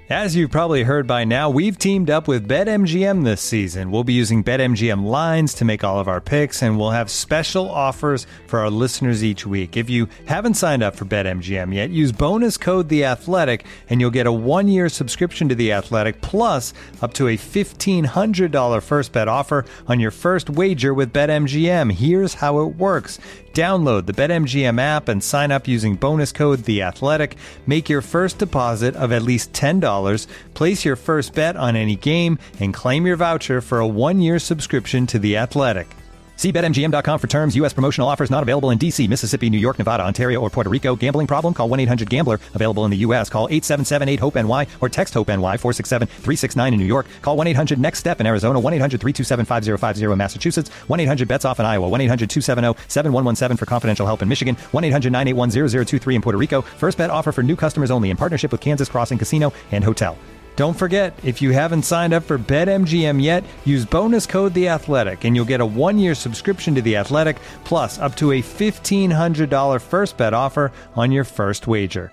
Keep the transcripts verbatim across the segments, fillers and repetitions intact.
As you've probably heard by now, we've teamed up with BetMGM this season. We'll be using BetMGM lines to make all of our picks, and we'll have special offers for our listeners each week. If you haven't signed up for BetMGM yet, use bonus code The Athletic, and you'll get a one-year subscription to The Athletic, plus up to a fifteen hundred dollars first bet offer on your first wager with BetMGM. Here's how it works. Download the BetMGM app and sign up using bonus code The Athletic. Make your first deposit of at least ten dollars. Place your first bet on any game and claim your voucher for a one-year subscription to The Athletic. See Bet M G M dot com for terms. U S promotional offers not available in D C, Mississippi, New York, Nevada, Ontario, or Puerto Rico. Gambling problem? Call one eight hundred gambler. Available in the U S. Call eight seven seven eight hope N Y or text HOPE-NY four six seven three six nine in New York. Call one eight hundred next step in Arizona. one eight hundred three two seven five zero five zero in Massachusetts. one eight hundred bets off in Iowa. one eight hundred two seven zero seven one one seven for confidential help in Michigan. one eight hundred nine eight one zero zero two three in Puerto Rico. First bet offer for new customers only in partnership with Kansas Crossing Casino and Hotel. Don't forget, if you haven't signed up for BetMGM yet, use bonus code The Athletic, and you'll get a one-year subscription to The Athletic, plus up to a fifteen hundred dollars first bet offer on your first wager.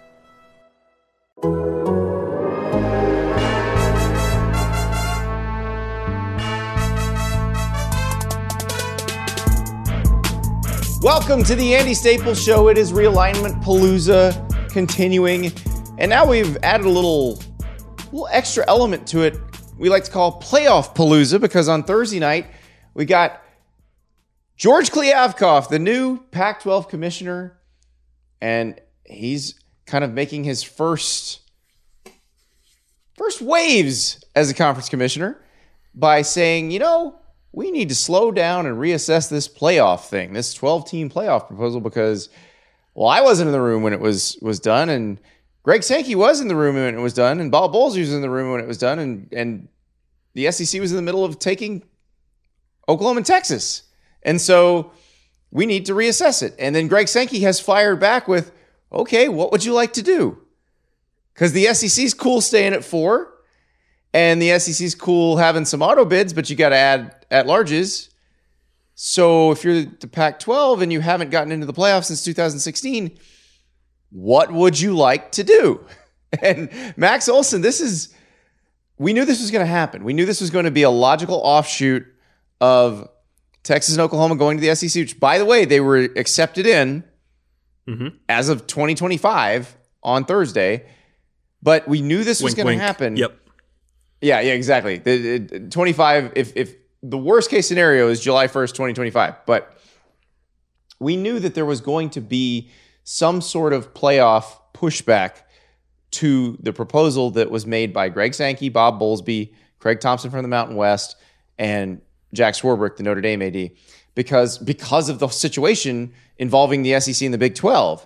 Welcome to the Andy Staples Show. It is Realignment Palooza continuing, and now we've added a little... little extra element to it we like to call Playoff Palooza, because on Thursday night we got George Kliavkoff, the new Pac twelve commissioner, and he's kind of making his first first waves as a conference commissioner by saying, you know, we need to slow down and reassess this playoff thing, this twelve-team playoff proposal, because, well, I wasn't in the room when it was was done, and Greg Sankey was in the room when it was done, and Bob Bowles was in the room when it was done, and, and the S E C was in the middle of taking Oklahoma and Texas. And so we need to reassess it. And then Greg Sankey has fired back with, okay, what would you like to do? Because the S E C's cool staying at four, and the S E C's cool having some auto bids, but you got to add at-larges. So if you're the Pac twelve and you haven't gotten into the playoffs since two thousand sixteen, what would you like to do? And Max Olson, this is, we knew this was going to happen. We knew this was going to be a logical offshoot of Texas and Oklahoma going to the S E C, which, by the way, they were accepted in mm-hmm. as of twenty twenty-five on Thursday. But we knew this was going to happen. Yep. Yeah, yeah, exactly. The, the, twenty-five, if, if the worst case scenario is July first, twenty twenty-five. But we knew that there was going to be some sort of playoff pushback to the proposal that was made by Greg Sankey, Bob Bowlesby, Craig Thompson from the Mountain West, and Jack Swarbrick, the Notre Dame A D, because, because of the situation involving the S E C and the Big twelve.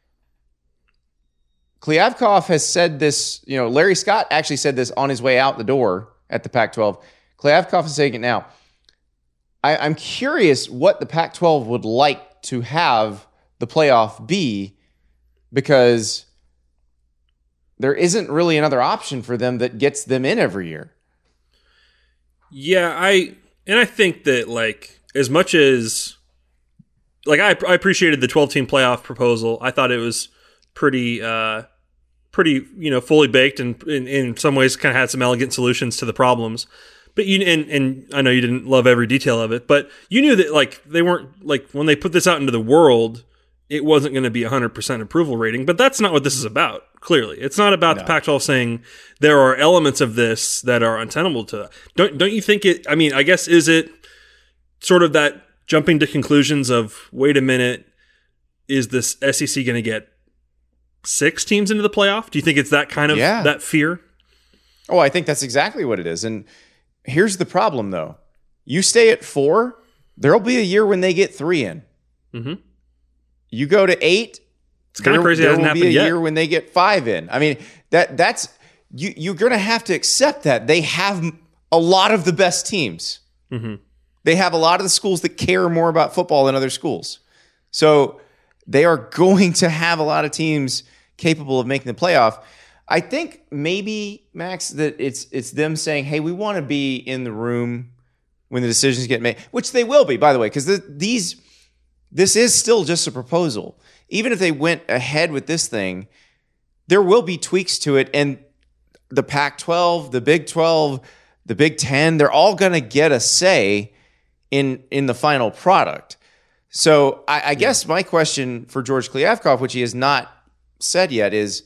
Kliavkoff has said this, you know, Larry Scott actually said this on his way out the door at the Pac twelve. Kliavkoff is saying it now. I, I'm curious what the Pac twelve would like to have the playoff be, because there isn't really another option for them that gets them in every year. Yeah, I and I think that, like, as much as, like, I, I appreciated the twelve-team playoff proposal. I thought it was pretty, uh, pretty, you know, fully baked, and in, in some ways kind of had some elegant solutions to the problems. But you and and I know you didn't love every detail of it, but you knew that, like, they weren't, like, when they put this out into the world, it wasn't going to be a one hundred percent approval rating. But that's not what this is about, clearly. It's not about no. the Pac twelve saying there are elements of this that are untenable to that. Don't, don't you think it, I mean, I guess, is it sort of that jumping to conclusions of, wait a minute, is this S E C going to get six teams into the playoff? Do you think it's that kind of, yeah. that fear? Oh, I think that's exactly what it is. And here's the problem, though. You stay at four, there'll be a year when they get three in. Mm-hmm. You go to eight, it's kind of crazy. There it hasn't will be happened a yet. year when they get five in. I mean, that that's you. You're going to have to accept that they have a lot of the best teams. Mm-hmm. They have a lot of the schools that care more about football than other schools. So they are going to have a lot of teams capable of making the playoff. I think maybe, Max, that it's it's them saying, hey, we want to be in the room when the decisions get made, which they will be, by the way, because the, these this is still just a proposal. Even if they went ahead with this thing, there will be tweaks to it. And the Pac twelve, the Big twelve, the Big ten, they're all going to get a say in in the final product. So I, I yeah. guess my question for George Kliavkoff, which he has not said yet, is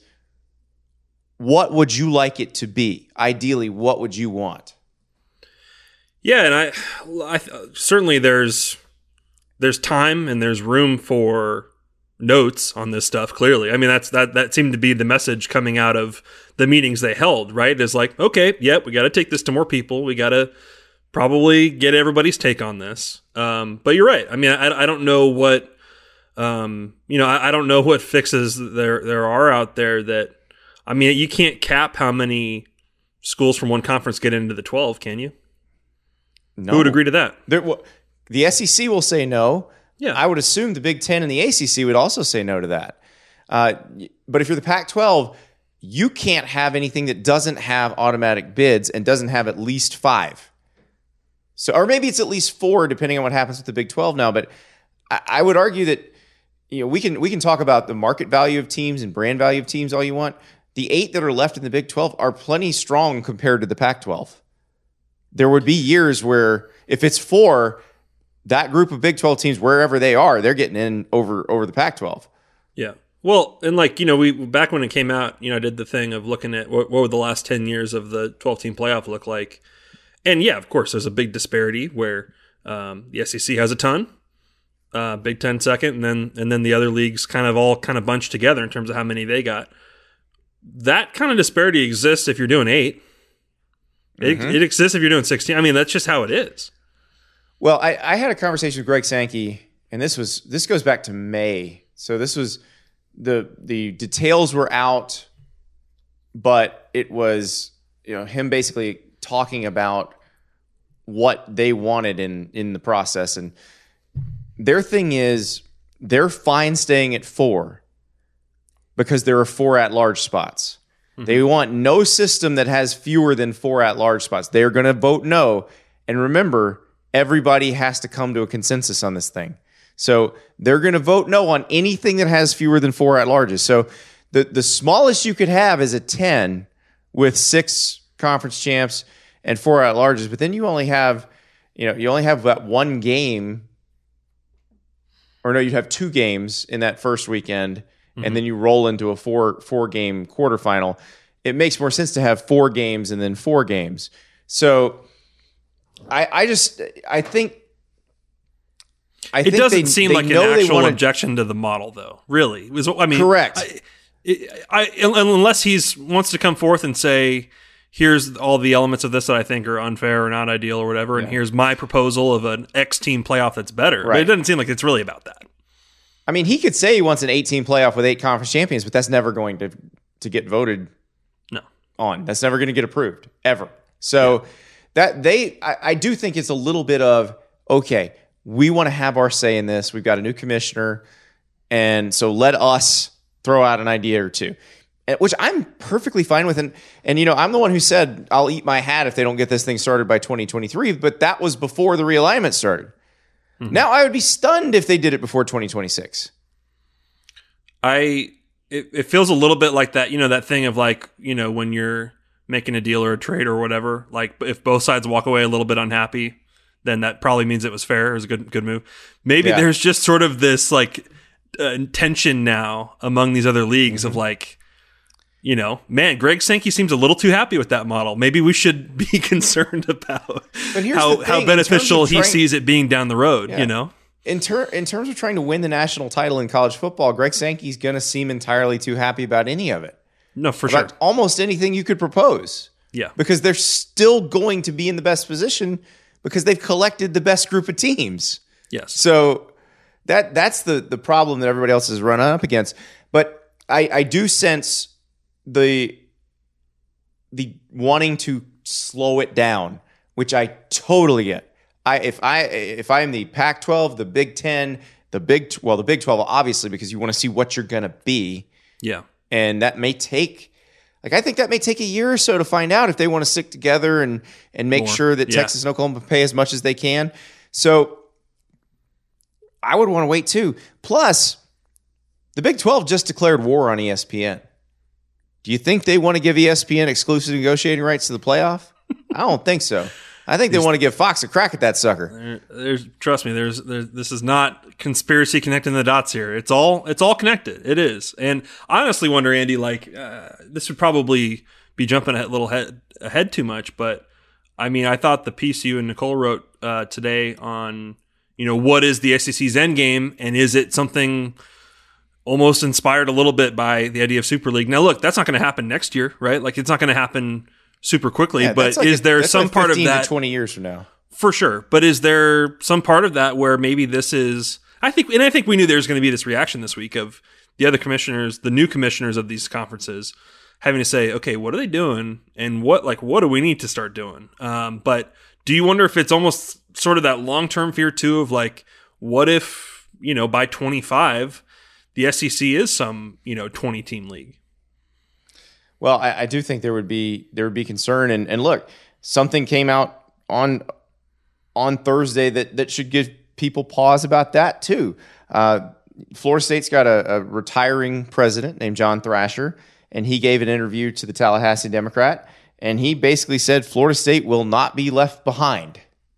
what would you like it to be? Ideally, what would you want? Yeah, and I, I certainly there's there's time and there's room for notes on this stuff. Clearly, I mean that's that that seemed to be the message coming out of the meetings they held. Right, is like, okay, yep, we got to take this to more people. We got to probably get everybody's take on this. Um, but you're right. I mean, I, I don't know what um, you know. I, I don't know what fixes there there are out there that. I mean, you can't cap how many schools from one conference get into the twelve, can you? No. Who would agree to that? There, well, the S E C will say no. Yeah. I would assume the Big Ten and the A C C would also say no to that. Uh, but if you're the Pac twelve, you can't have anything that doesn't have automatic bids and doesn't have at least five. So, or maybe it's at least four, depending on what happens with the Big twelve now. But I, I would argue that you know we can we can talk about the market value of teams and brand value of teams all you want. The eight that are left in the Big twelve are plenty strong compared to the Pac twelve. There would be years where if it's four, that group of Big twelve teams, wherever they are, they're getting in over over the Pac twelve. Yeah. Well, and like, you know, we back when it came out, you know, I did the thing of looking at what, what would the last ten years of the twelve-team playoff look like. And yeah, of course, there's a big disparity where um, the S E C has a ton, uh, Big Ten second, and then and then the other leagues kind of all kind of bunched together in terms of how many they got. That kind of disparity exists if you're doing eight. It, mm-hmm. it exists if you're doing sixteen. I mean, that's just how it is. Well, I, I had a conversation with Greg Sankey, and this was this goes back to May. So this was the the details were out, but it was you know him basically talking about what they wanted in in the process, and their thing is they're fine staying at four because there are four at-large spots. Mm-hmm. They want no system that has fewer than four at-large spots. They're going to vote no. And remember, everybody has to come to a consensus on this thing. So they're going to vote no on anything that has fewer than four at-larges. So the, the smallest you could have is a ten with six conference champs and four at-larges. But then you only have, you know, you only have that one game, or no, you'd have two games in that first weekend. Mm-hmm. And then you roll into a four four game quarterfinal. It makes more sense to have four games and then four games. So I, I just I think I it think doesn't they, seem they like an actual wanna, objection to the model, though. Really, I mean, correct. I, I, unless he's wants to come forth and say, here's all the elements of this that I think are unfair or not ideal or whatever, yeah. and here's my proposal of an X team playoff that's better. Right. But it doesn't seem like it's really about that. I mean, he could say he wants an eight-team playoff with eight conference champions, but that's never going to to get voted no. on. That's never going to get approved, ever. So yeah. that they, I, I do think it's a little bit of, okay, we want to have our say in this. We've got a new commissioner, and so let us throw out an idea or two, which I'm perfectly fine with. And, and you know, I'm the one who said I'll eat my hat if they don't get this thing started by twenty twenty-three, but that was before the realignment started. Mm-hmm. Now I would be stunned if they did it before twenty twenty-six. I it, it feels a little bit like that, you know, that thing of like, you know, when you're making a deal or a trade or whatever, like if both sides walk away a little bit unhappy, then that probably means it was fair. It was a good good move. Maybe yeah. there's just sort of this like uh, tension now among these other leagues mm-hmm. of like, you know, man, Greg Sankey seems a little too happy with that model. Maybe we should be concerned about how, how beneficial he trying, sees it being down the road, yeah. you know? In, ter- in terms of trying to win the national title in college football, Greg Sankey's going to seem entirely too happy about any of it. No, for about sure. Almost anything you could propose. Yeah. Because they're still going to be in the best position because they've collected the best group of teams. Yes. So that that's the, the problem that everybody else is running up against. But I, I do sense the the wanting to slow it down, which I totally get. I if I if I am the Pac twelve, the Big Ten, the Big well the Big twelve obviously because you want to see what you're gonna be. Yeah, and that may take like I think that may take a year or so to find out if they want to stick together and and make More. sure that yeah. Texas and Oklahoma pay as much as they can. So I would want to wait too. Plus, the Big twelve just declared war on E S P N. Do you think they want to give E S P N exclusive negotiating rights to the playoff? I don't think so. I think they want to give Fox a crack at that sucker. There, there's, trust me, there's, there's, this is not conspiracy connecting the dots here. It's all, it's all connected. It is. And I honestly wonder, Andy, like, uh, this would probably be jumping a little head, ahead too much, but I mean, I thought the piece you and Nicole wrote uh, today on, you know, what is the S E C's end game, and is it something almost inspired a little bit by the idea of Super League? Now, look, that's not going to happen next year, right? Like, it's not going to happen super quickly, yeah, but like is a, there some like part of that to twenty years from now? For sure. But is there some part of that where maybe this is, I think, and I think we knew there was going to be this reaction this week of the other commissioners, the new commissioners of these conferences having to say, okay, what are they doing? And what, like, what do we need to start doing? Um, but do you wonder if it's almost sort of that long-term fear too of like, what if, you know, by twenty-five, the S E C is some, you know, twenty team league? Well, I, I do think there would be there would be concern, and, and look, something came out on on Thursday that that should give people pause about that too. Uh, Florida State's got a, a retiring president named John Thrasher, and he gave an interview to the Tallahassee Democrat, and he basically said Florida State will not be left behind.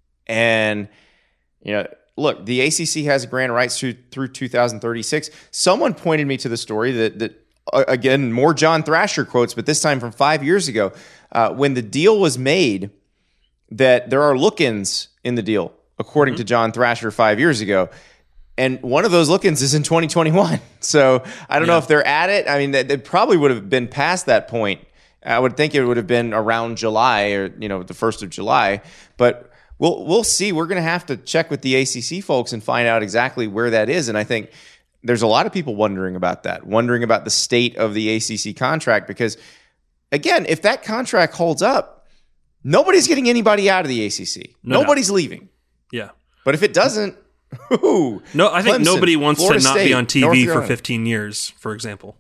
And you know, look, the A C C has grant rights through through two thousand thirty-six. Someone pointed me to the story that that. Again, more John Thrasher quotes, but this time from five years ago, uh, when the deal was made, that there are look-ins in the deal, according mm-hmm. to John Thrasher five years ago. And one of those look-ins is in twenty twenty-one. So I don't yeah. know if they're at it. I mean, they, they probably would have been past that point. I would think it would have been around July or, you know, the first of July. But we'll we'll see. We're going to have to check with the A C C folks and find out exactly where that is. And I think there's a lot of people wondering about that, wondering about the state of the A C C contract, because, again, if that contract holds up, nobody's getting anybody out of the A C C. No, nobody's no. leaving. Yeah. But if it doesn't, ooh, no, I think Clemson, nobody wants Florida to not State, be on T V for fifteen years, for example.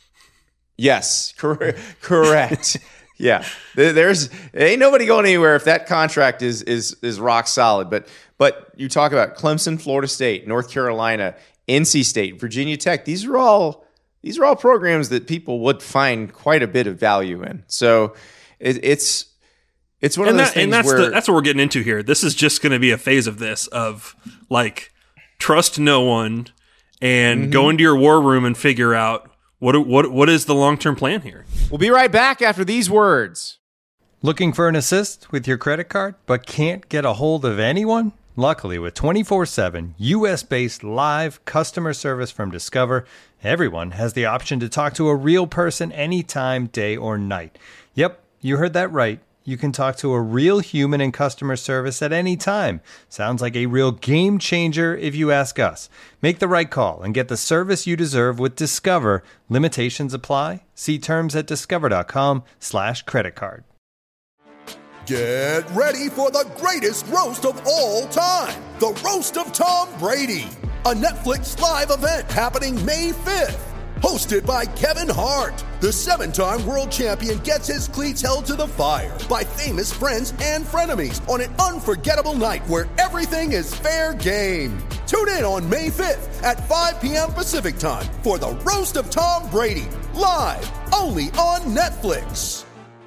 Yes, cor- correct. Yeah, there's ain't nobody going anywhere if that contract is is is rock solid. But but you talk about Clemson, Florida State, North Carolina, N C State, Virginia Tech. These are all these are all programs that people would find quite a bit of value in. So it, it's it's one and of those that, things and that's where the, that's what we're getting into here. This is just going to be a phase of this of like trust no one and mm-hmm. go into your war room and figure out what what what is the long term plan here. We'll be right back after these words. Looking for an assist with your credit card, but can't get a hold of anyone? Luckily, with twenty-four seven U S-based live customer service from Discover, everyone has the option to talk to a real person anytime, day or night. Yep, you heard that right. You can talk to a real human in customer service at any time. Sounds like a real game changer if you ask us. Make the right call and get the service you deserve with Discover. Limitations apply. See terms at discover.com slash credit card. Get ready for the greatest roast of all time, the Roast of Tom Brady, a Netflix live event happening May fifth. Hosted by Kevin Hart, the seven-time world champion gets his cleats held to the fire by famous friends and frenemies on an unforgettable night where everything is fair game. Tune in on May fifth at five p.m. Pacific time for the Roast of Tom Brady, live only on Netflix.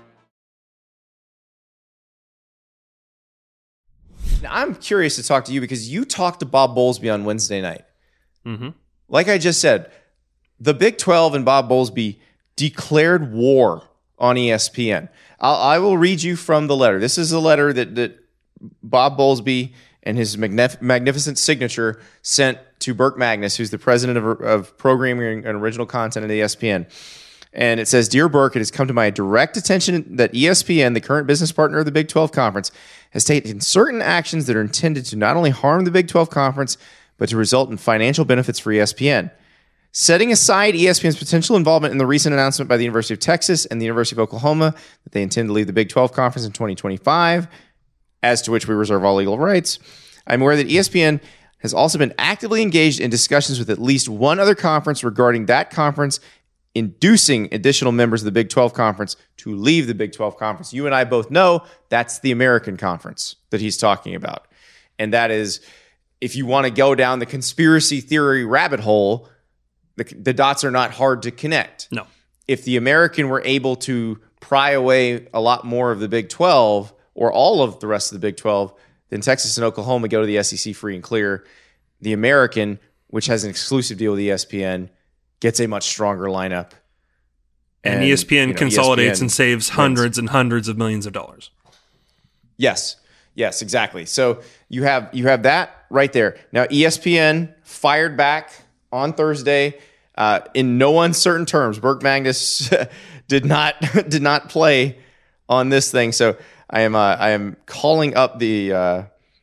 Now, I'm curious to talk to you because you talked to Bob Bowlesby on Wednesday night. Mm-hmm. Like I just said, the Big twelve and Bob Bowlesby declared war on E S P N. I'll, I will read you from the letter. This is a letter that, that Bob Bowlesby and his magnif- magnificent signature sent to Burke Magnus, who's the president of, of programming and original content at E S P N. And it says, Dear Burke, it has come to my direct attention that E S P N, the current business partner of the Big twelve Conference, has taken certain actions that are intended to not only harm the Big twelve Conference, but to result in financial benefits for E S P N. Setting aside E S P N's potential involvement in the recent announcement by the University of Texas and the University of Oklahoma that they intend to leave the Big twelve Conference in twenty twenty-five, as to which we reserve all legal rights, I'm aware that E S P N has also been actively engaged in discussions with at least one other conference regarding that conference inducing additional members of the Big twelve Conference to leave the Big twelve Conference. You and I both know that's the American Conference that he's talking about. And that is, if you want to go down the conspiracy theory rabbit hole, the, the dots are not hard to connect. No. if the American were able to pry away a lot more of the Big twelve or all of the rest of the Big twelve, then Texas and Oklahoma go to the S E C free and clear. The American, which has an exclusive deal with E S P N, gets a much stronger lineup. And, and E S P N you know, consolidates E S P N and saves wins. hundreds and hundreds of millions of dollars. Yes. Yes, exactly. So you have you have that right there. Now E S P N fired back on Thursday uh, in no uncertain terms. Burke Magnus did not did not play on this thing. So I am uh, I am calling up the uh,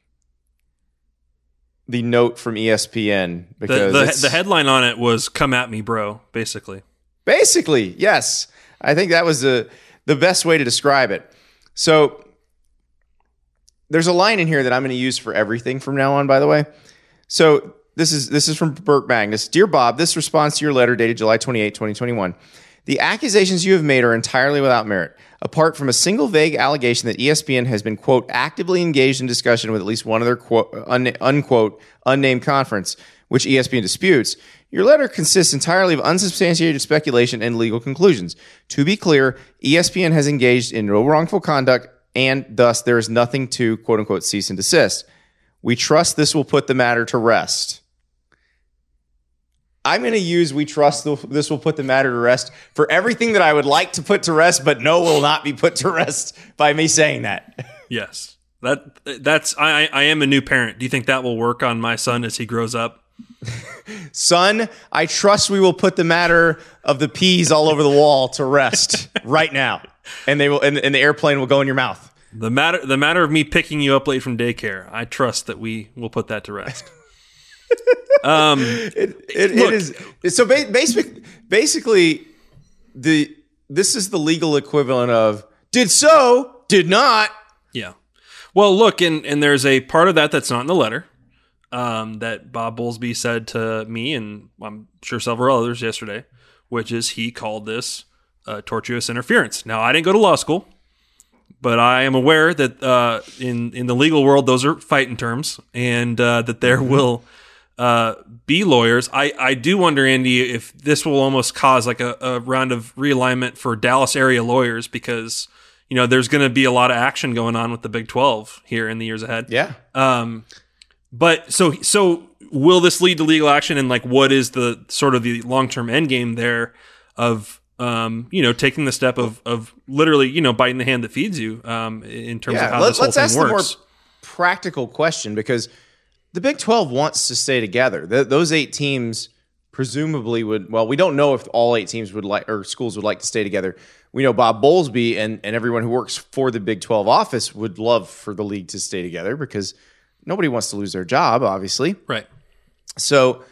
the note from E S P N because the, the, the headline on it was "Come at me, bro." Basically, basically, yes. I think that was the the best way to describe it. So there's a line in here that I'm going to use for everything from now on. By the way, so this is this is from Burke Magnus. Dear Bob, this response to your letter dated July twenty-eighth, twenty twenty-one. The accusations you have made are entirely without merit. Apart from a single vague allegation that E S P N has been, quote, actively engaged in discussion with at least one other, quote, un- unquote, unnamed conference, which E S P N disputes, your letter consists entirely of unsubstantiated speculation and legal conclusions. To be clear, E S P N has engaged in no wrongful conduct, and thus there is nothing to, quote, unquote, cease and desist. We trust this will put the matter to rest. I'm going to use we trust this will put the matter to rest for everything that I would like to put to rest, but no will not be put to rest by me saying that. Yes. That that's I I am a new parent. Do you think that will work on my son as he grows up? Son, I trust we will put the matter of the peas all over the wall to rest right now. And they will and, and the airplane will go in your mouth. The matter the matter of me picking you up late from daycare. I trust that we will put that to rest. Um, it, it, it is so ba- basically, basically the this is the legal equivalent of did so, did not. Yeah. Well, look, and and there's a part of that that's not in the letter um, that Bob Bowlesby said to me, and I'm sure several others yesterday, which is he called this uh, tortious interference. Now, I didn't go to law school, but I am aware that uh, in in the legal world, those are fighting terms, and uh, that there will. Uh, be lawyers. I, I do wonder, Andy, if this will almost cause like a, a round of realignment for Dallas area lawyers because, you know, there's going to be a lot of action going on with the Big twelve here in the years ahead. Yeah. Um, but so, so will this lead to legal action and like what is the sort of the long-term end game there of, um, you know, taking the step of, of literally, you know, biting the hand that feeds you um, in terms yeah, of how let, this whole let's thing ask works? The more practical question because the Big twelve wants to stay together. The, those eight teams presumably would, well, we don't know if all eight teams would like, or schools would like to stay together. We know Bob Bowlesby and, and everyone who works for the Big twelve office would love for the league to stay together because nobody wants to lose their job, obviously. Right. So,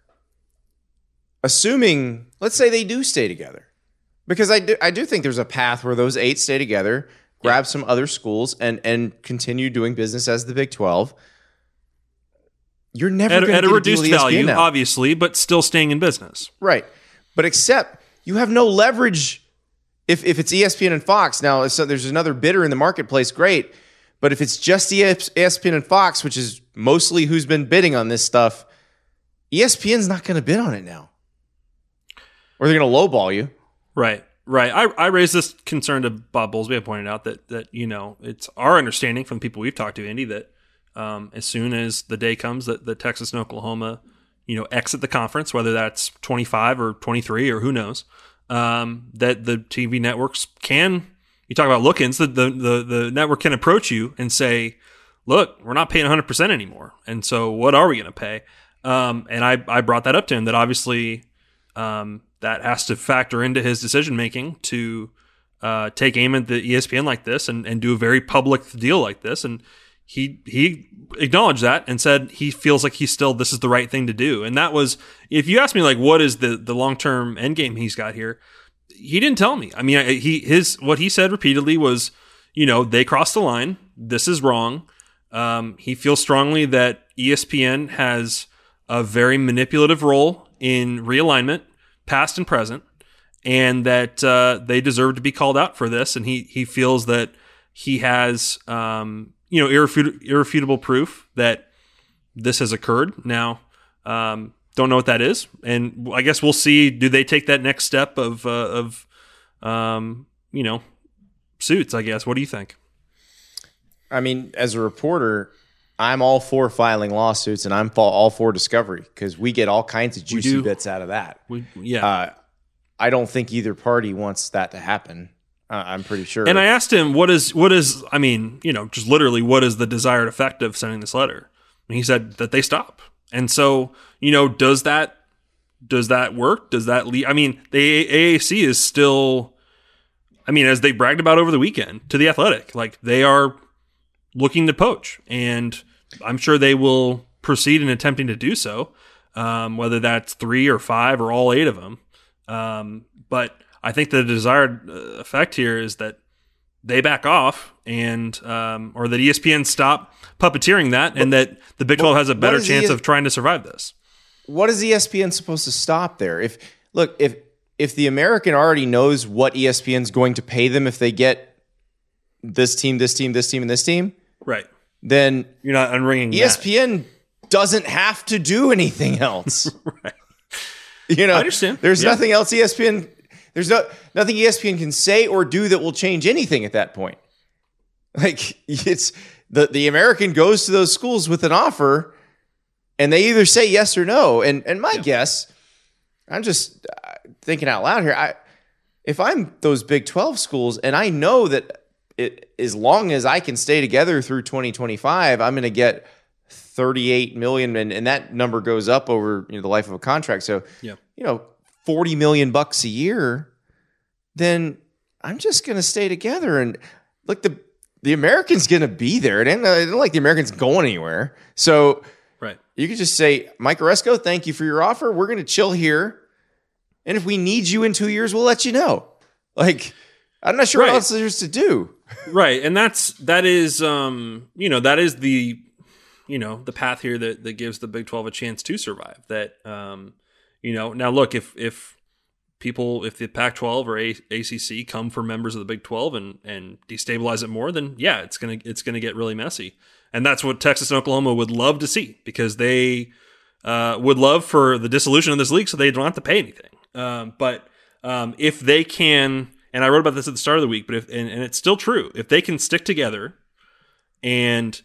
assuming, let's say they do stay together, because I do, I do think there's a path where those eight stay together, grab yeah. some other schools, and, and continue doing business as the Big twelve. You're never at, going to at a reduced value, now. Obviously, but still staying in business, right? But except you have no leverage if if it's E S P N and Fox. Now, so there's another bidder in the marketplace, great. But if it's just E S P N and Fox, which is mostly who's been bidding on this stuff, E S P N's not going to bid on it now, or they're going to lowball you, right? Right. I, I raised this concern to Bob Bowlesby. I pointed out that that you know it's our understanding from the people we've talked to, Andy, that. Um, as soon as the day comes that, that Texas and Oklahoma, you know, exit the conference, whether that's twenty-five or twenty-three or who knows, um, that the T V networks can, you talk about look-ins, the, the, the, the network can approach you and say, look, we're not paying one hundred percent anymore. And so what are we going to pay? Um, and I, I brought that up to him that obviously um, that has to factor into his decision-making to uh, take aim at the E S P N like this and, and do a very public deal like this. And He he acknowledged that and said he feels like he's still this is the right thing to do. And that was, if you ask me like what is the the long term end game he's got here, he didn't tell me. I mean, he his what he said repeatedly was, you know, they crossed the line. This is wrong. Um, he feels strongly that E S P N has a very manipulative role in realignment, past and present, and that uh, they deserve to be called out for this. And he he feels that he has. Um, you know, irrefut- irrefutable proof that this has occurred. Now, um, don't know what that is, and I guess we'll see. Do they take that next step of uh, of um, you know suits? I guess. What do you think? I mean, as a reporter, I'm all for filing lawsuits, and I'm all for discovery because we get all kinds of juicy bits out of that. We, yeah, uh, I don't think either party wants that to happen. Uh, I'm pretty sure. And I asked him, "What is what is? I mean, you know, just literally, what is the desired effect of sending this letter?" And he said that they stop. And so, you know, does that does that work? Does that lead? I mean, the A A C is still. I mean, as they bragged about over the weekend to The Athletic, like they are looking to poach, and I'm sure they will proceed in attempting to do so, um, whether that's three or five or all eight of them. Um, but I think the desired effect here is that they back off, and um, or that E S P N stop puppeteering that, and that the Big twelve has a better chance of trying to survive this. What is E S P N supposed to stop there? If look, if if the American already knows what E S P N's going to pay them if they get this team, this team, this team, and this team, right? Then you're not unringing. E S P N that. Doesn't have to do anything else. Right. You know, I understand. There's yeah. nothing else E S P N. There's no nothing E S P N can say or do that will change anything at that point. Like it's the the American goes to those schools with an offer, and they either say yes or no. And and my yeah. guess, I'm just uh, thinking out loud here. I if I'm those Big twelve schools, and I know that it, as long as I can stay together through twenty twenty-five, I'm going to get thirty-eight million, and, and that number goes up over you know the life of a contract. So yeah. you know. forty million bucks a year, then I'm just going to stay together. And look, the, the American's going to be there. It ain't, it ain't like the American's going anywhere. So right. you could just say, Mike Oresco, thank you for your offer. We're going to chill here. And if we need you in two years, we'll let you know. Like, I'm not sure right. what else there's to do. Right. And that's, that is, um, you know, that is the, you know, the path here that, that gives the Big twelve a chance to survive. That, um, You know, now look, if if people, if the Pac twelve or A C C come for members of the Big twelve and, and destabilize it more, then yeah, it's gonna it's gonna get really messy, and that's what Texas and Oklahoma would love to see because they uh, would love for the dissolution of this league so they don't have to pay anything. Um, but um, if they can, and I wrote about this at the start of the week, but if and, and it's still true, if they can stick together and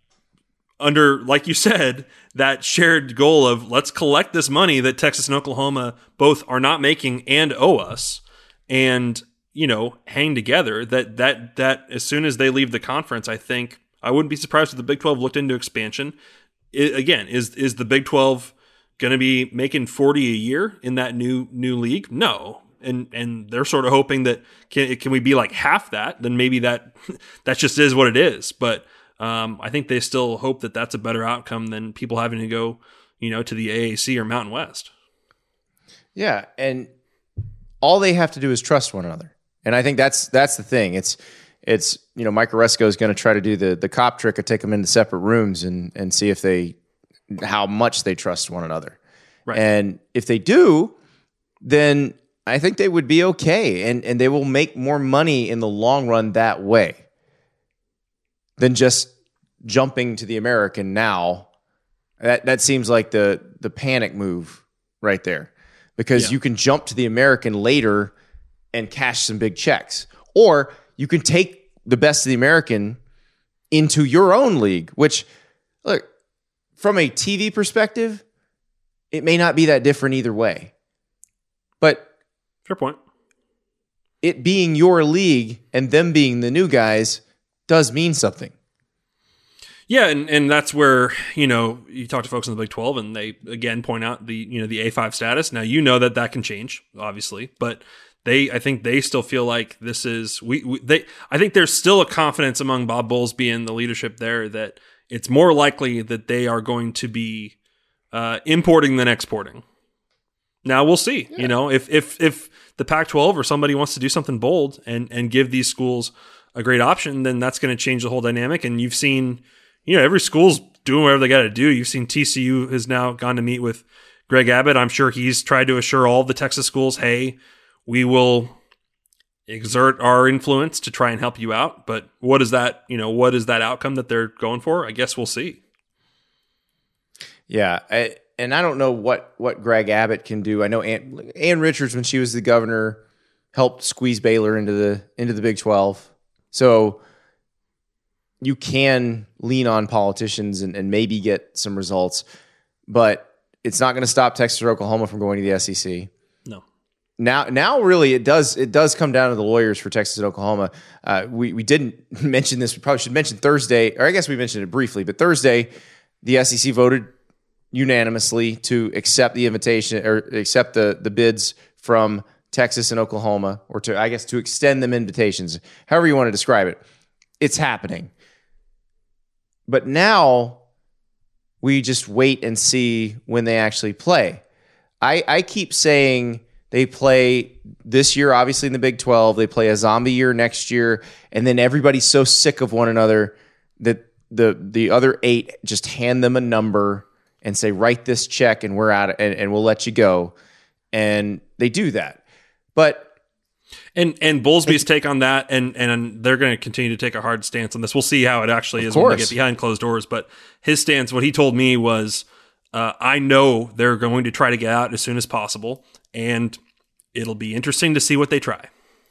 under, like you said, that shared goal of let's collect this money that Texas and Oklahoma both are not making and owe us, and you know, hang together. That that that as soon as they leave the conference, I think I wouldn't be surprised if the Big twelve looked into expansion. It, again, is is the Big twelve going to be making forty a year in that new new league? No, and and they're sort of hoping that can can we be like half that? Then maybe that that just is what it is, but. Um, I think they still hope that that's a better outcome than people having to go, you know, to the A A C or Mountain West. Yeah, and all they have to do is trust one another, and I think that's that's the thing. It's it's you know, Mike Oresco is going to try to do the the cop trick of take them into separate rooms and and see if they how much they trust one another. Right. And if they do, then I think they would be okay, and and they will make more money in the long run that way than just jumping to the American now. That that seems like the the panic move right there, because yeah. you can jump to the American later and cash some big checks, or you can take the best of the American into your own league. Which, look, from a T V perspective, it may not be that different either way, but fair point. It being your league and them being the new guys does mean something. Yeah, and, and that's where, you know, you talk to folks in the Big twelve and they, again, point out the, you know, the A five status. Now, you know that that can change, obviously, but they, I think they still feel like this is, we, we they, I think there's still a confidence among Bob Bowlesby and the leadership there that it's more likely that they are going to be uh, importing than exporting. Now, we'll see, yeah. you know, if, if, if the Pac twelve or somebody wants to do something bold and, and give these schools a great option, then that's going to change the whole dynamic. And you've seen, you know, every school's doing whatever they got to do. You've seen T C U has now gone to meet with Greg Abbott. I'm sure he's tried to assure all the Texas schools, hey, we will exert our influence to try and help you out. But what is that, you know, what is that outcome that they're going for? I guess we'll see. Yeah. I, and I don't know what what Greg Abbott can do. I know Ann, Ann Richards, when she was the governor, helped squeeze Baylor into the into the Big twelve. So you can lean on politicians and, and maybe get some results, but it's not going to stop Texas or Oklahoma from going to the S E C. No. Now, now, really, it does it does come down to the lawyers for Texas and Oklahoma. Uh, we we didn't mention this. We probably should mention Thursday, or I guess we mentioned it briefly. But Thursday, the S E C voted unanimously to accept the invitation or accept the the bids from Texas and Oklahoma, or to I guess to extend them invitations, however you want to describe it. It's happening. But now we just wait and see when they actually play. I, I keep saying they play this year, obviously in the Big twelve. They play a zombie year next year, and then everybody's so sick of one another that the the other eight just hand them a number and say, write this check and we're out, and, and we'll let you go. And they do that. But And and Bowlesby's take on that, and and they're going to continue to take a hard stance on this. We'll see how it actually is when we get behind closed doors. But his stance, what he told me was, uh, I know they're going to try to get out as soon as possible, and it'll be interesting to see what they try.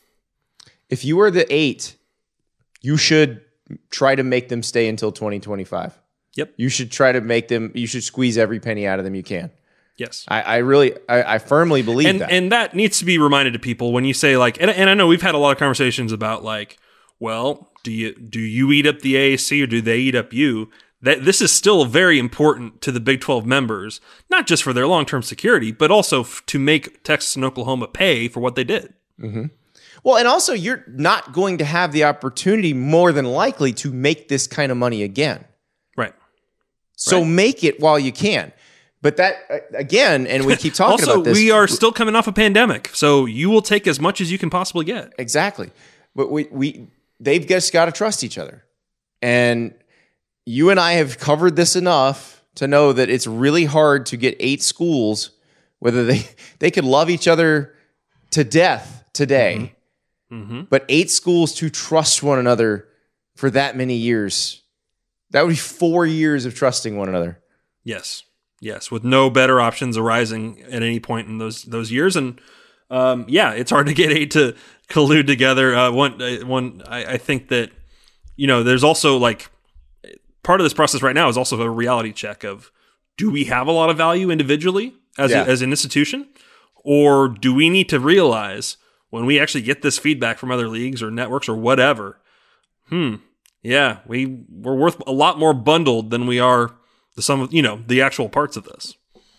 If you are the eight, you should try to make them stay until twenty twenty-five. Yep. You should try to make them, you should squeeze every penny out of them you can. Yes. I, I really, I, I firmly believe and, that. And that needs to be reminded to people when you say like, and, and I know we've had a lot of conversations about like, well, do you, do you eat up the A A C or do they eat up you? That this is still very important to the Big twelve members, not just for their long-term security, but also f- to make Texas and Oklahoma pay for what they did. Mm-hmm. Well, and also you're not going to have the opportunity more than likely to make this kind of money again. Right. So right. make it while you can. But that, again, and we keep talking also, about this. we are still coming off a pandemic, so you will take as much as you can possibly get. Exactly. But we, we they've just got to trust each other. And you and I have covered this enough to know that it's really hard to get eight schools, whether they, they could love each other to death today, mm-hmm. Mm-hmm. but eight schools to trust one another for that many years. That would be four years of trusting one another. Yes. Yes, with no better options arising at any point in those those years, and um, yeah, it's hard to get eight to collude together. Uh, one, uh, one, I, I think that you know, there's also like part of this process right now is also a reality check of do we have a lot of value individually as yeah. a, as an institution, or do we need to realize when we actually get this feedback from other leagues or networks or whatever, hmm, yeah, we we're worth a lot more bundled than we are. The sum of, you know, the actual parts of this.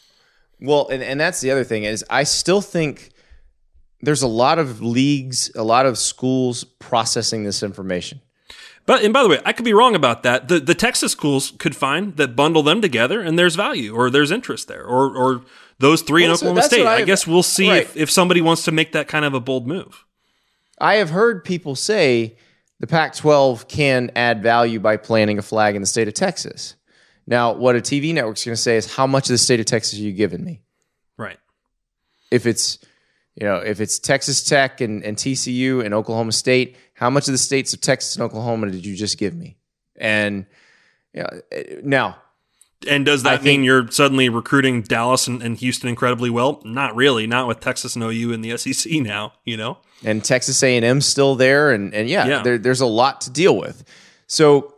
Well, and, and that's the other thing is I still think there's a lot of leagues, a lot of schools processing this information. But, and by the way, I could be wrong about that. The the Texas schools could find that bundle them together and there's value or there's interest there or or those three well, in Oklahoma so State. I, I guess we'll see right. if, if somebody wants to make that kind of a bold move. I have heard people say the Pac twelve can add value by planting a flag in the state of Texas. Now, what a T V network's going to say is, how much of the state of Texas are you giving me? Right. If it's, you know, if it's Texas Tech and, and T C U and Oklahoma State, how much of the states of Texas and Oklahoma did you just give me? And you know, now, and does that I mean think, you're suddenly recruiting Dallas and, and Houston incredibly well? Not really. Not with Texas and O U and the S E C now. You know, and Texas A and M's still there, and and yeah, yeah. There, there's a lot to deal with. So.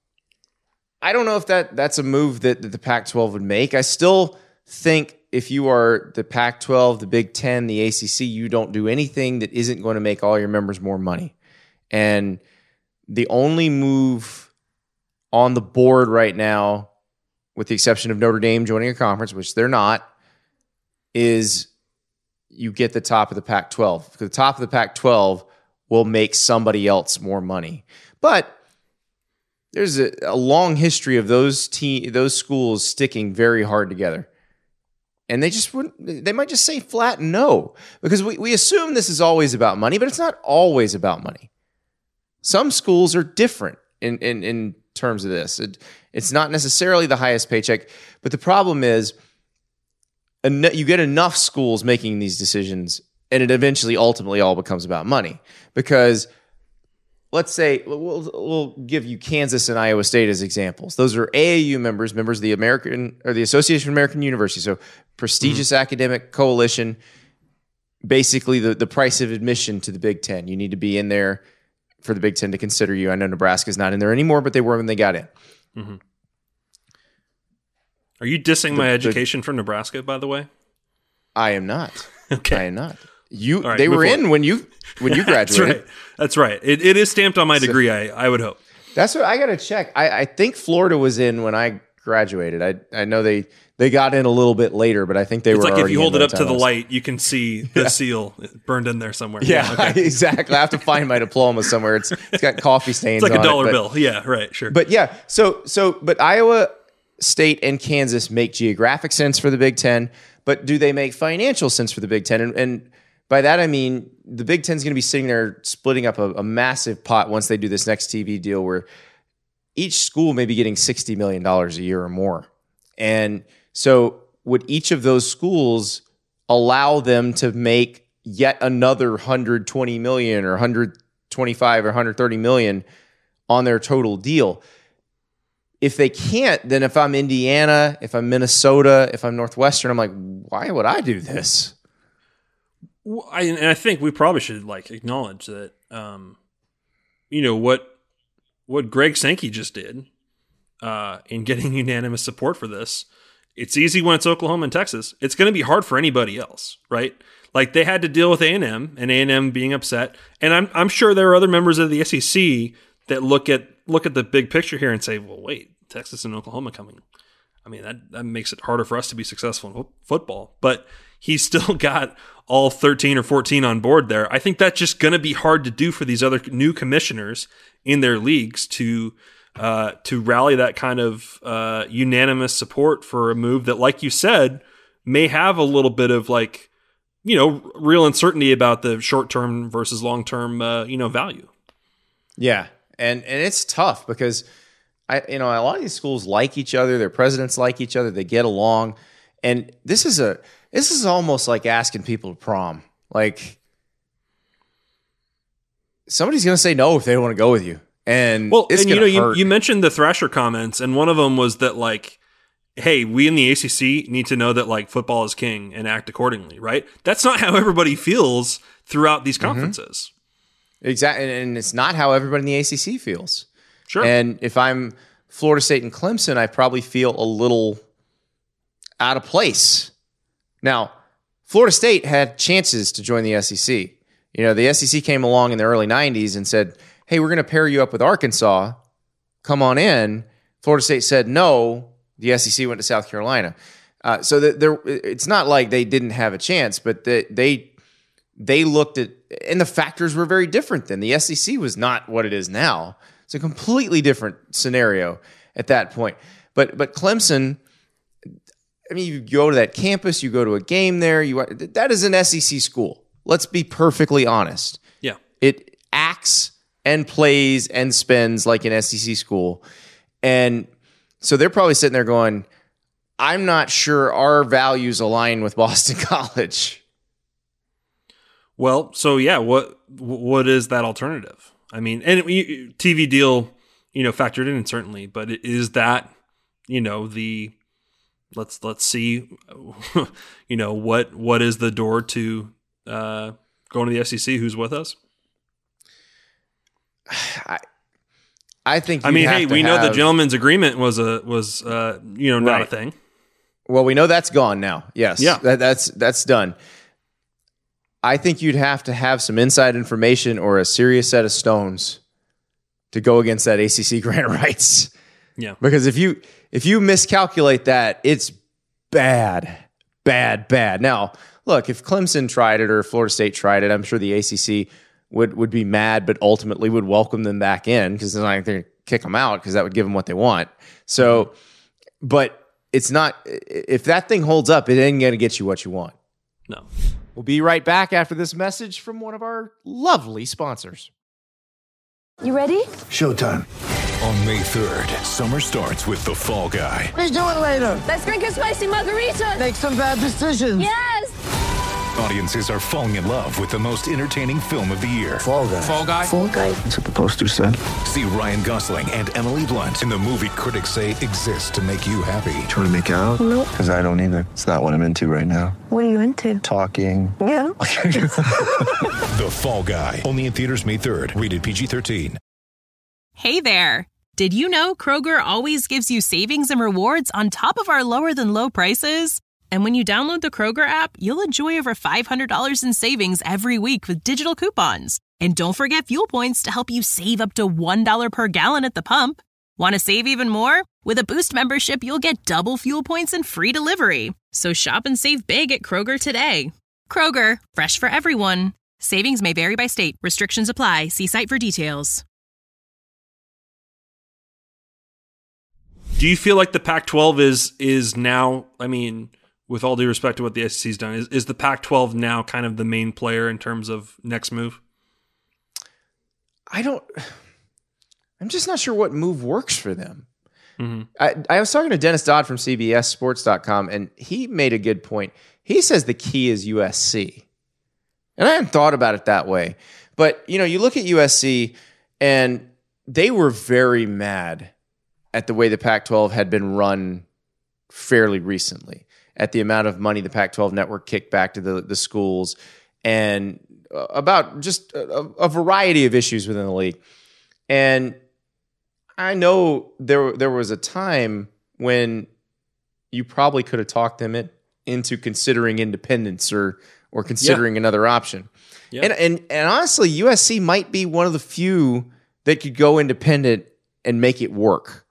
I don't know if that that's a move that, that the Pac twelve would make. I still think if you are the Pac twelve, the Big Ten, the A C C, you don't do anything that isn't going to make all your members more money. And the only move on the board right now, with the exception of Notre Dame joining a conference, which they're not, is you get the top of the Pac twelve. Because the top of the Pac twelve will make somebody else more money. But there's a, a long history of those te- those schools sticking very hard together. And they just wouldn't, they might just say flat no. Because we, we assume this is always about money, but it's not always about money. Some schools are different in, in, in terms of this. It, it's not necessarily the highest paycheck, but the problem is en- you get enough schools making these decisions, and it eventually ultimately all becomes about money. Because let's say we'll, we'll give you Kansas and Iowa State as examples. Those are A A U members, members of the American or the Association of American Universities, so prestigious mm-hmm. academic coalition. Basically, the, the price of admission to the Big Ten. You need to be in there for the Big Ten to consider you. I know Nebraska's not in there anymore, but they were when they got in. Mm-hmm. Are you dissing the, my education the, from Nebraska, by the way? I am not. Okay, I am not. You right, they were in when you when you graduated. That's right. That's right. It, it is stamped on my degree. So, I I would hope. That's what I got to check. I, I think Florida was in when I graduated. I I know they they got in a little bit later, but I think they it's were. It's like if you hold it up to the was. light, you can see the yeah. seal burned in there somewhere. Yeah, yeah okay. exactly. I have to find my diploma somewhere. It's it's got coffee stains. It's like on a dollar it, bill. Yeah, right. Sure. But yeah, so so but Iowa State and Kansas make geographic sense for the Big Ten, but do they make financial sense for the Big Ten? And, and by that I mean the Big Ten is going to be sitting there splitting up a, a massive pot once they do this next T V deal, where each school may be getting sixty million dollars a year or more. And so would each of those schools allow them to make yet another one hundred twenty million or one hundred twenty-five or one hundred thirty million on their total deal? If they can't, then if I'm Indiana, if I'm Minnesota, if I'm Northwestern, I'm like, why would I do this? Well, I, and I think we probably should like acknowledge that, um, you know, what what Greg Sankey just did uh, in getting unanimous support for this. It's easy when it's Oklahoma and Texas. It's going to be hard for anybody else, right? Like they had to deal with A and M and A and M being upset, and I'm I'm sure there are other members of the S E C that look at look at the big picture here and say, well, wait, Texas and Oklahoma coming. I mean, that, that makes it harder for us to be successful in football. But he's still got all thirteen or fourteen on board there. I think that's just going to be hard to do for these other new commissioners in their leagues to uh, to rally that kind of uh, unanimous support for a move that, like you said, may have a little bit of like, you know, real uncertainty about the short-term versus long-term, uh, you know, value. Yeah. And and it's tough because I you know a lot of these schools like each other, their presidents like each other, they get along, and this is a this is almost like asking people to prom. Like somebody's going to say no if they don't want to go with you, and well, it's and you know hurt. you, you mentioned the Thrasher comments, and one of them was that like, hey, we in the A C C need to know that like football is king and act accordingly, right? That's not how everybody feels throughout these conferences. Mm-hmm. Exactly, and it's not how everybody in the A C C feels. Sure. And if I'm Florida State and Clemson, I probably feel a little out of place. Now, Florida State had chances to join the S E C. You know, the S E C came along in the early nineties and said, hey, we're going to pair you up with Arkansas. Come on in. Florida State said no. The S E C went to South Carolina. Uh, so that there, it's not like they didn't have a chance, but the, they they looked at, and the factors were very different then. The S E C was not what it is now. It's a completely different scenario at that point. But but Clemson, I mean, you go to that campus, you go to a game there. You that is an S E C school. Let's be perfectly honest. Yeah, it acts and plays and spends like an S E C school, and so they're probably sitting there going, "I'm not sure our values align with Boston College." Well, so yeah, what what is that alternative? I mean, and it, T V deal, you know, factored in certainly, but is that, you know, the let's let's see, you know, what what is the door to uh, going to the S E C? Who's with us? I I think. I mean, hey, we have, know the gentleman's agreement was a was uh, you know not right. a thing. Well, we know that's gone now. Yes, yeah, that, that's that's done. I think you'd have to have some inside information or a serious set of stones to go against that A C C grant rights. Yeah. Because if you if you miscalculate that, it's bad, bad, bad. Now, look, if Clemson tried it or Florida State tried it, I'm sure the A C C would, would be mad, but ultimately would welcome them back in because they're not going to kick them out because that would give them what they want. So, but it's not, if that thing holds up, it ain't going to get you what you want. No. We'll be right back after this message from one of our lovely sponsors. You ready? Showtime. On May third, summer starts with The Fall Guy. Let's do it later. Let's drink a spicy margarita. Make some bad decisions. Yes. Audiences are falling in love with the most entertaining film of the year. Fall Guy. Fall Guy? Fall guy. That's what the poster said. See Ryan Gosling and Emily Blunt in the movie critics say exists to make you happy. Trying to make it out? Nope. Because I don't either. It's not what I'm into right now. What are you into? Talking. Yeah. The Fall Guy. Only in theaters May third. Rated P G thirteen. Hey there. Did you know Kroger always gives you savings and rewards on top of our lower than low prices? And when you download the Kroger app, you'll enjoy over five hundred dollars in savings every week with digital coupons. And don't forget fuel points to help you save up to one dollar per gallon at the pump. Want to save even more? With a Boost membership, you'll get double fuel points and free delivery. So shop and save big at Kroger today. Kroger, fresh for everyone. Savings may vary by state. Restrictions apply. See site for details. Do you feel like the Pac twelve is is now, I mean, with all due respect to what the S E C's done, is, is the Pac twelve now kind of the main player in terms of next move? I don't. I'm just not sure what move works for them. Mm-hmm. I, I was talking to Dennis Dodd from C B S Sports dot com, and he made a good point. He says the key is U S C. And I hadn't thought about it that way. But, you know, you look at U S C, and they were very mad at the way the Pac twelve had been run fairly recently, at the amount of money the Pac twelve network kicked back to the, the schools, and about just a, a variety of issues within the league. And I know there there was a time when you probably could have talked them in, into considering independence or or considering yeah. another option. Yeah. And, and and honestly, U S C might be one of the few that could go independent and make it work.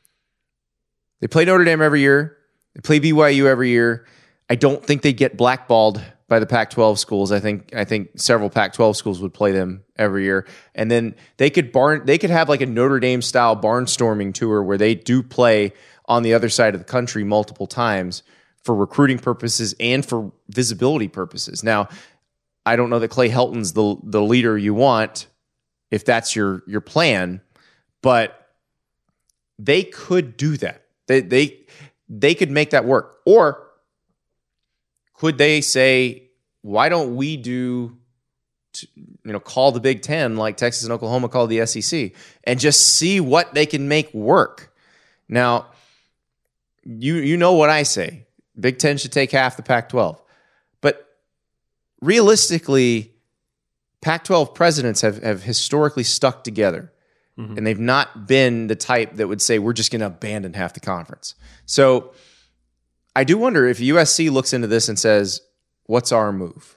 They play Notre Dame every year. They play B Y U every year. I don't think they get blackballed by the Pac twelve schools. I think I think several Pac twelve schools would play them every year, and then they could barn they could have like a Notre Dame style barnstorming tour where they do play on the other side of the country multiple times for recruiting purposes and for visibility purposes. Now, I don't know that Clay Helton's the the leader you want if that's your your plan, but they could do that. They they they could make that work. Or could they say, why don't we do, you know, call the Big Ten like Texas and Oklahoma called the S E C and just see what they can make work? Now, you you know what I say. Big Ten should take half the Pac twelve. But realistically, Pac twelve presidents have, have historically stuck together. Mm-hmm. And they've not been the type that would say, we're just going to abandon half the conference. So I do wonder if U S C looks into this and says, what's our move?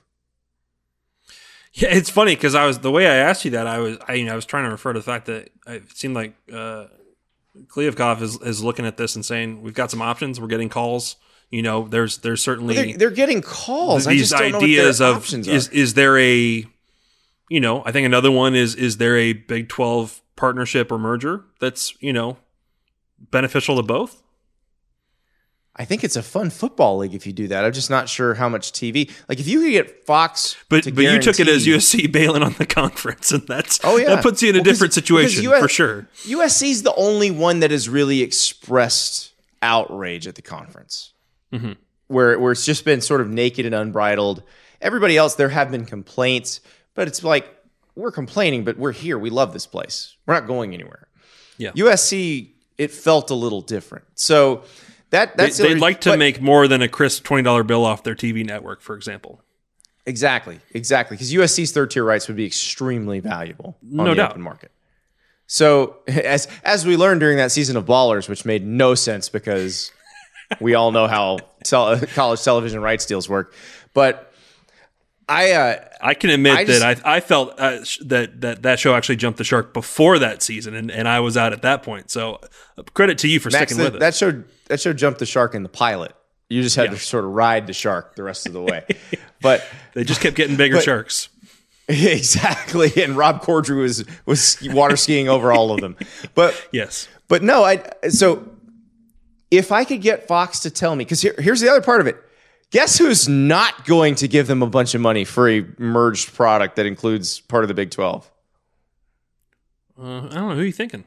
Yeah, it's funny because I was the way I asked you that I was I, you know, I was trying to refer to the fact that it seemed like uh, Kliavkoff is is looking at this and saying we've got some options, we're getting calls. You know, there's there's certainly well, they're, they're getting calls. These I just don't ideas know what their of options is are. is there a you know I think another one is is there a Big twelve partnership or merger that's you know beneficial to both? I think it's a fun football league if you do that. I'm just not sure how much T V. Like if you could get Fox, but to but you took it guarantee- as U S C bailing on the conference, and that's oh yeah, that puts you in a well, 'cause- different situation U S for sure. U S C's the only one that has really expressed outrage at the conference, mm-hmm. where where it's just been sort of naked and unbridled. Everybody else, there have been complaints, but it's like we're complaining, but we're here. We love this place. We're not going anywhere. Yeah, U S C, it felt a little different. So. That, that's they, the they'd like to but, make more than a crisp twenty dollar bill off their T V network, for example. Exactly, exactly. Because U S C's third tier rights would be extremely valuable on no the doubt. open market. So as as we learned during that season of Ballers, which made no sense because we all know how tel- college television rights deals work, but I uh, I can admit I just, that I I felt uh, sh- that that that show actually jumped the shark before that season, and, and I was out at that point. So uh, credit to you for Max, sticking the, with it. That show that show jumped the shark in the pilot. You just had Yeah. to sort of ride the shark the rest of the way, but they just kept getting bigger but, sharks. Exactly, and Rob Corddry was was water skiing over all of them. But yes, but no, I so if I could get Fox to tell me, because here, here's the other part of it. Guess who's not going to give them a bunch of money for a merged product that includes part of the Big twelve? Uh, I don't know. Who are you thinking?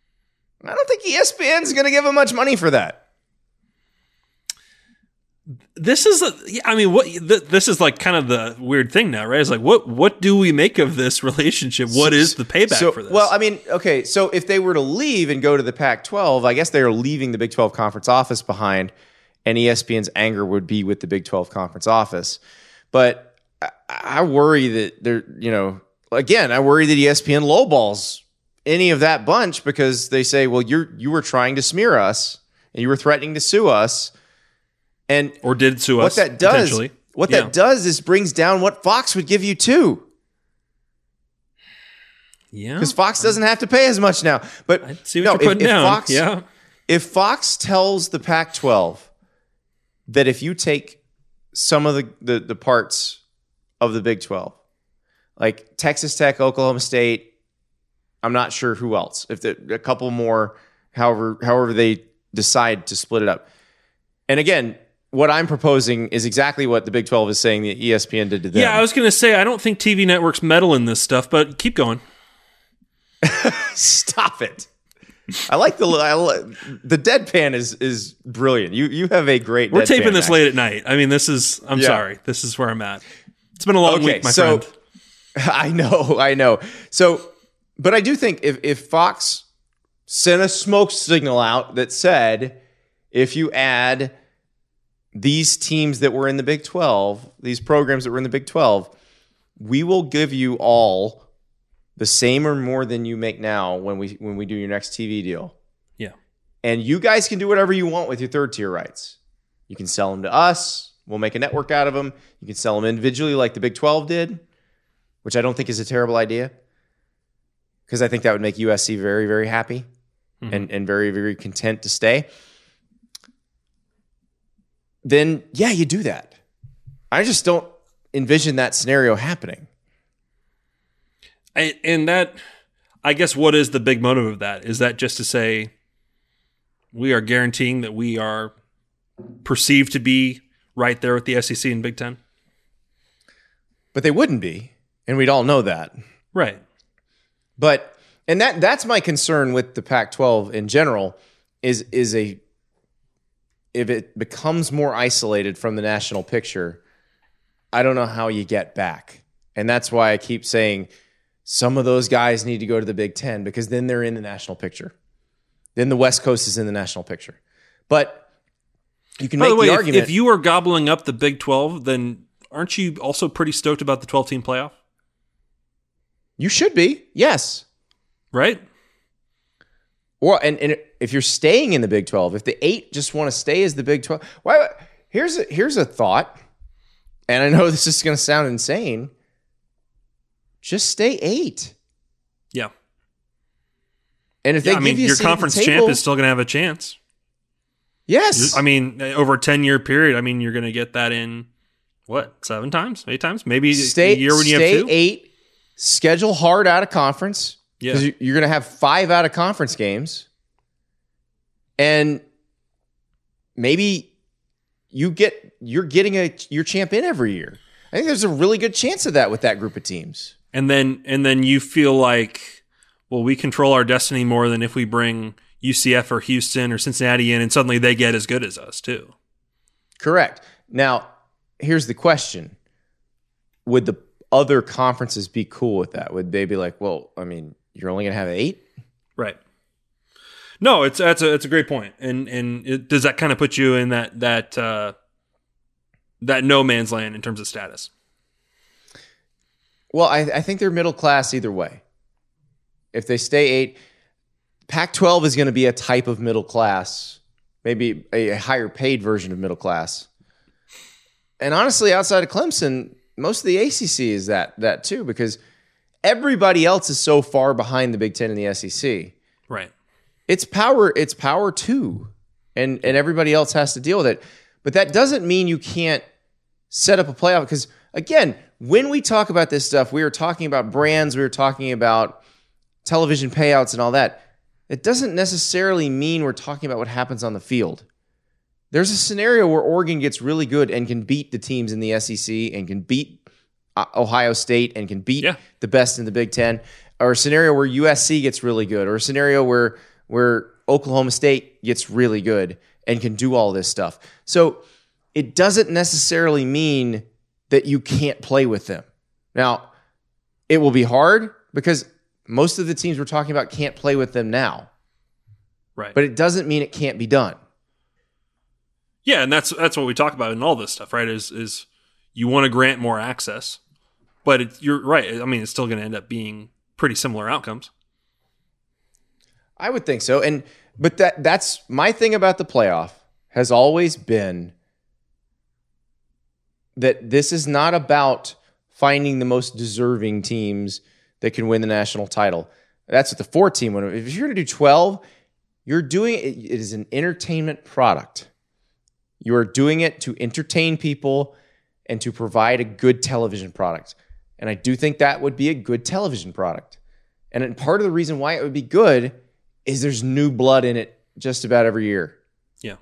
I don't think E S P N's going to give them much money for that. this is, a, I mean, what th- this is like kind of the weird thing now, right? It's like, what what do we make of this relationship? What is the payback so, for this? Well, I mean, okay, so if they were to leave and go to the Pac twelve, I guess they are leaving the Big twelve conference office behind, and E S P N's anger would be with the Big twelve conference office. But I, I worry that they're, you know, again, I worry that E S P N lowballs any of that bunch because they say, well, you're you were trying to smear us and you were threatening to sue us. And or did sue what us, that does, what yeah. that does is brings down what Fox would give you too. Yeah, because Fox doesn't have to pay as much now. But I see what no, you're putting if, down. If Fox, yeah, if Fox tells the Pac twelve that if you take some of the, the the parts of the Big twelve, like Texas Tech, Oklahoma State, I'm not sure who else. If there, a couple more, however however they decide to split it up, and again. What I'm proposing is exactly what the Big twelve is saying that E S P N did to them. Yeah, I was going to say, I don't think T V networks meddle in this stuff, but keep going. Stop it. I like the I, the deadpan is is brilliant. You you have a great We're deadpan taping this act. late at night. I mean, this is, I'm Yeah. sorry. This is where I'm at. It's been a long Okay, week, my so, friend. I know, I know. So, but I do think if, if Fox sent a smoke signal out that said, if you add these teams that were in the Big twelve, these programs that were in the Big twelve, we will give you all the same or more than you make now when we when we do your next T V deal. Yeah. And you guys can do whatever you want with your third tier rights. You can sell them to us. We'll make a network out of them. You can sell them individually like the Big twelve did, which I don't think is a terrible idea because I think that would make U S C very, very happy mm-hmm. and, and very, very content to stay. Then, yeah, you do that. I just don't envision that scenario happening. I, and that, I guess, what is the big motive of that? Is that just to say we are guaranteeing that we are perceived to be right there with the S E C and Big Ten? But they wouldn't be, and we'd all know that. Right. But, and that that's my concern with the Pac twelve in general, is is a, if it becomes more isolated from the national picture, I don't know how you get back. And that's why I keep saying some of those guys need to go to the Big Ten because then they're in the national picture. Then the West Coast is in the national picture. But you can By make the way, the if, argument. if you are gobbling up the Big twelve, then aren't you also pretty stoked about the twelve-team playoff? You should be, yes. Right? Or and, and if you're staying in the Big twelve, if the eight just want to stay as the Big twelve, why? Here's a, here's a thought, and I know this is going to sound insane. Just stay eight. Yeah. And if yeah, they I give mean, you a your seat at the conference table, champ is still going to have a chance. Yes. I mean, over a ten-year period, I mean, you're going to get that in, what, seven times? Eight times? Maybe stay, a year when you stay have two? eight, schedule hard out of conference. Yeah. Because you're going to have five out of conference games. And maybe you get, you're getting a your champ in every year. I think there's a really good chance of that with that group of teams. And then and then you feel like, well, we control our destiny more than if we bring U C F or Houston or Cincinnati in and suddenly they get as good as us too. Correct. Now, here's the question. Would the other conferences be cool with that? Would they be like, well, I mean, you're only going to have eight? Right. No, it's that's a it's a great point. And and it, does that kind of put you in that that uh, that no man's land in terms of status? Well, I, I think they're middle class either way. If they stay eight, Pac twelve is going to be a type of middle class, maybe a, a higher paid version of middle class. And honestly, outside of Clemson, most of the A C C is that that too, because everybody else is so far behind the Big Ten and the S E C. Right. It's power, it's power two, and, and everybody else has to deal with it. But that doesn't mean you can't set up a playoff, because again, when we talk about this stuff, we were talking about brands, we were talking about television payouts and all that. It doesn't necessarily mean we're talking about what happens on the field. There's a scenario where Oregon gets really good and can beat the teams in the S E C and can beat Ohio State and can beat yeah. the best in the Big Ten, or a scenario where U S C gets really good, or a scenario where where Oklahoma State gets really good and can do all this stuff. So it doesn't necessarily mean that you can't play with them. Now, it will be hard because most of the teams we're talking about can't play with them now. Right. But it doesn't mean it can't be done. Yeah, and that's that's what we talk about in all this stuff, right? Is is you want to grant more access, but it, you're right. I mean, it's still going to end up being pretty similar outcomes. I would think so. And but that that's my thing about the playoff has always been that this is not about finding the most deserving teams that can win the national title. That's what the four team win. If you're going to do twelve, you're doing it. It is an entertainment product. You are doing it to entertain people and to provide a good television product. And I do think that would be a good television product. And part of the reason why it would be good is there's new blood in it just about every year. Yeah.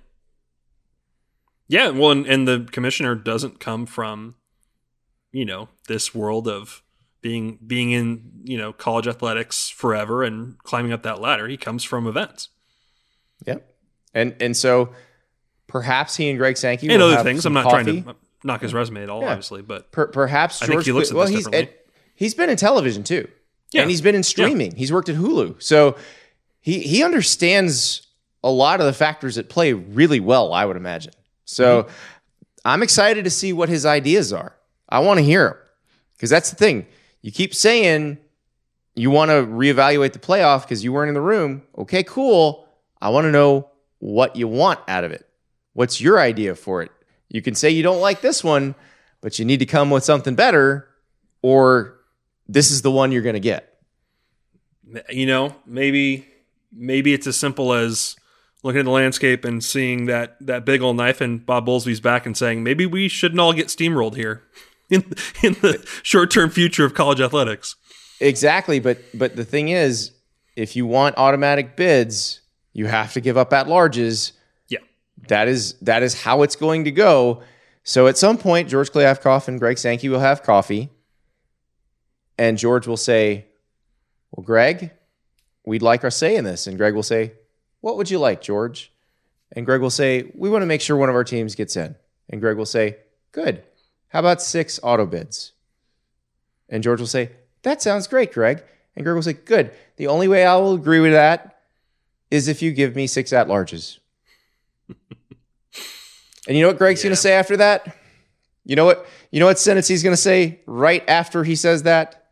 Yeah, well, and, and the commissioner doesn't come from, you know, this world of being being in, you know, college athletics forever and climbing up that ladder. He comes from events. Yep. And and so perhaps he and Greg Sankey and will other have things. some I'm not coffee. trying to knock his resume at all, Yeah. obviously, but per, perhaps I George think he looks at well, this he's differently. at, he's been in television too. Yeah. And he's been in streaming. Yeah. He's worked at Hulu. So he he understands a lot of the factors at play really well, I would imagine. So mm-hmm. I'm excited to see what his ideas are. I want to hear them. Because that's the thing. You keep saying you want to reevaluate the playoff because you weren't in the room. Okay, cool. I want to know what you want out of it. What's your idea for it? You can say you don't like this one, but you need to come with something better, or this is the one you're going to get. You know, maybe maybe it's as simple as looking at the landscape and seeing that that big old knife in Bob Bowlesby's back and saying, maybe we shouldn't all get steamrolled here in in the short-term future of college athletics. Exactly, but but the thing is, if you want automatic bids, you have to give up at-larges. Yeah. That is that is how it's going to go. So at some point, George Kliavkoff and Greg Sankey will have coffee, and George will say, well, Greg, we'd like our say in this. And Greg will say, what would you like, George? And Greg will say, we want to make sure one of our teams gets in. And Greg will say, good. How about six auto bids? And George will say, that sounds great, Greg. And Greg will say, good. The only way I will agree with that is if you give me six at-larges. And you know what Greg's yeah. going to say after that? You know what? You know what sentence he's going to say right after he says that?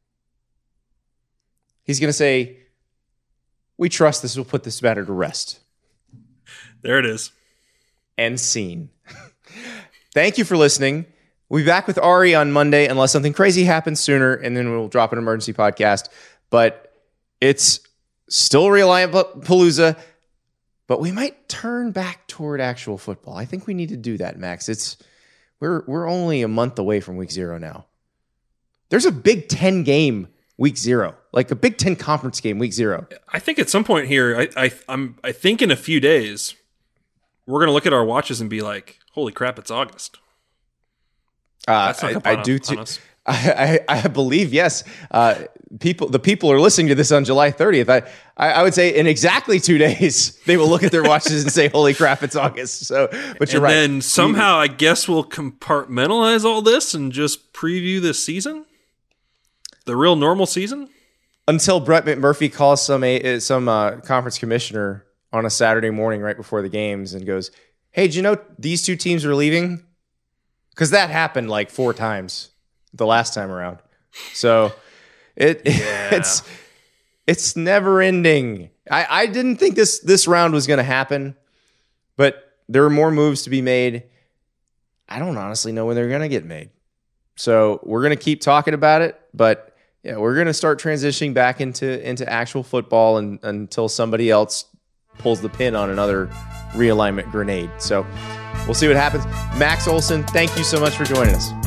He's going to say, we trust this will put this matter to rest. There it is. End scene. Thank you for listening. We'll be back with Ari on Monday unless something crazy happens sooner, and then we'll drop an emergency podcast. But it's still Realignment Palooza, but we might turn back toward actual football. I think we need to do that, Max. It's we're we're only a month away from week zero now. There's a Big Ten game week zero, like a Big Ten conference game week zero. I think at some point here, I, I I'm I think in a few days, we're gonna look at our watches and be like, "Holy crap, it's August." Uh, I, I do too. I, I, I believe yes. Uh, people, the people are listening to this on July thirtieth. I, I, I would say in exactly two days they will look at their watches and say, "Holy crap, it's August!" So, but you're and right. And then somehow, I guess we'll compartmentalize all this and just preview this season, the real normal season, until Brett McMurphy calls some a, some uh, conference commissioner on a Saturday morning right before the games and goes, "Hey, did you know these two teams are leaving?" Because that happened like four times the last time around. So it yeah. it's it's never ending. I, I didn't think this this round was going to happen, but there are more moves to be made. I don't honestly know when they're going to get made. So we're going to keep talking about it, but yeah, we're going to start transitioning back into into actual football and, until somebody else pulls the pin on another realignment grenade. So we'll see what happens. Max Olson, thank you so much for joining us.